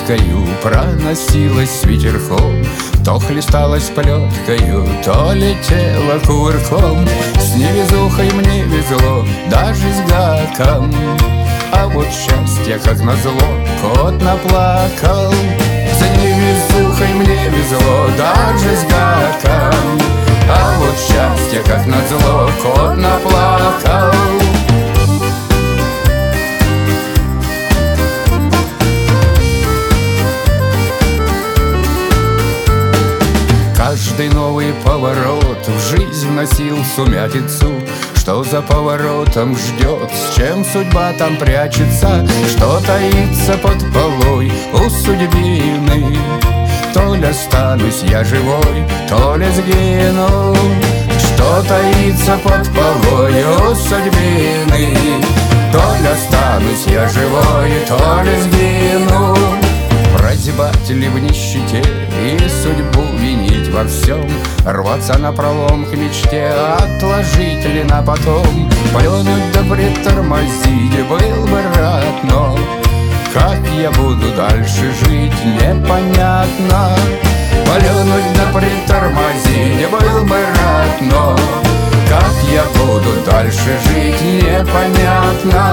редкою проносилась с ветерком, то хлесталась плеткою, то летела кувырком. С невезухой мне везло, даже с гаком, а вот счастье, как назло, кот наплакал. С невезухой мне везло, даже с гаком, а вот счастье, как назло, кот наплакал. Каждый новый поворот в жизнь вносил сумятицу. Что за поворотом ждет, с чем судьба там прячется, что таится под полой у судьбины. То ли останусь я живой, то ли сгину, что таится под полой у судьбины. То ли останусь я живой, то ли сгину. Прозябать ли в нищете и судьбу винить во всем, рваться напролом к мечте, отложить ли на потом, плюнуть да притормозить был бы рад, но как я буду дальше жить, непонятно. Плюнуть да притормозить был бы рад, но как я буду дальше жить, непонятно.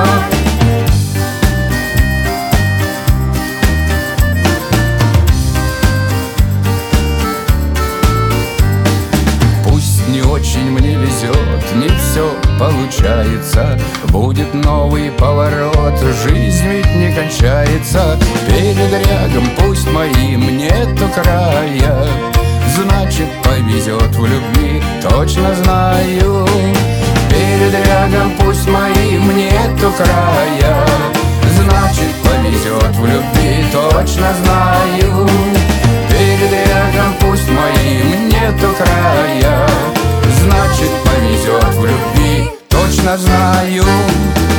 Не очень мне везет, не все получается. Будет новый поворот, жизнь ведь не кончается. Передрягам пусть моим нету края, значит повезет в любви, точно знаю. Передрягам пусть моим нету края, значит повезет в любви, точно знаю. Передрягам пусть моим нету края, значит повезет в любви, точно знаю.